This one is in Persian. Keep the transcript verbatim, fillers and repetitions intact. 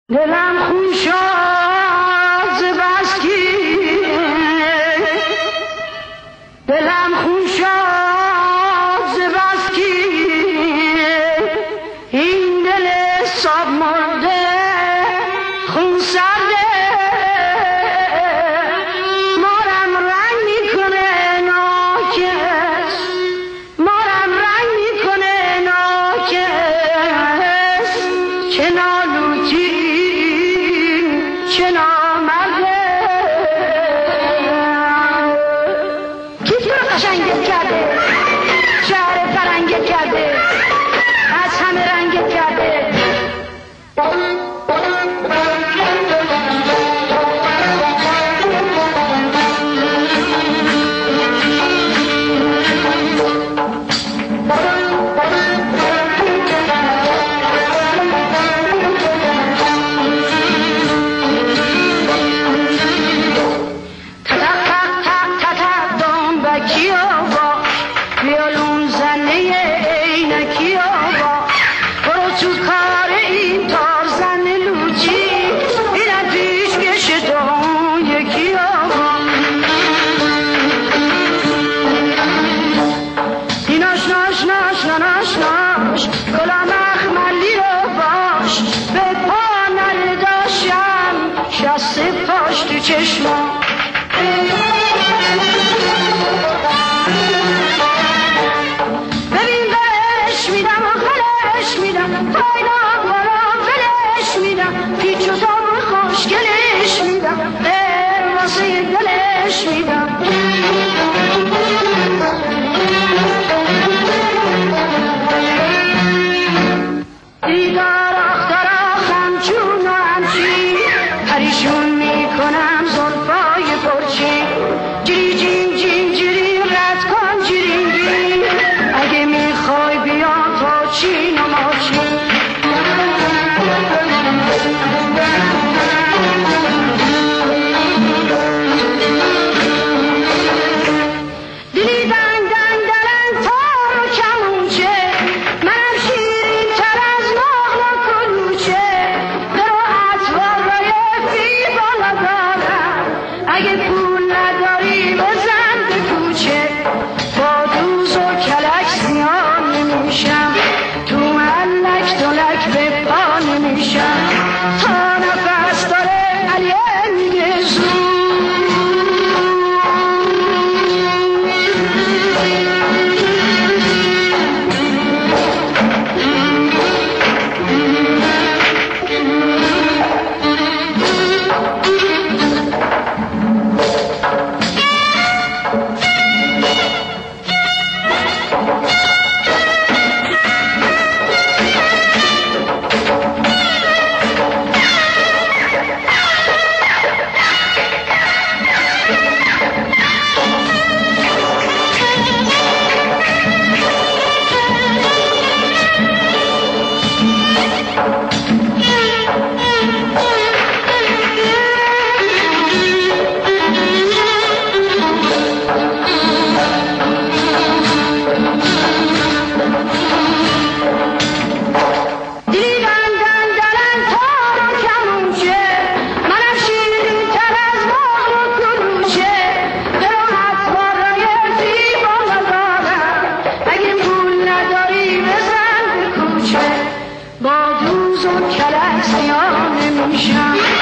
دلم خون شد ز بس که دلم خون شد ز بس که این دل صاب مرده خون سرده مارم رنگ میکنه ناکس مارم رنگ میکنه ناکس چه نالوتی چه نامرده کی تو رو قشنگت کرده شهر فرنگت کرده از همه رنگت کرده ببین برش میدم و خلش میدم پاینا برام بلش میدم پیچ و تاب خوشگلش میدم در واسه دلش میدم دیدار آختر آخم چون و همچی پریشون میکنم زلفای پرچی جری جیم جیم جری رد کن جری جیم اگه میخوای بیا تا چین و ماچین دلی دنگ دنگ دلن تار و کمونچه منم شیرین تر از نقل و کلوچه درو اطوار رای فی بالا دارم اگه پول نداری بزن به کوچه با دوز و کلک زیان نمیشم تو ملک دلک به پا نمیشم تا نفس داره علیه میگه زود با دوز و کلک زیان نمیشم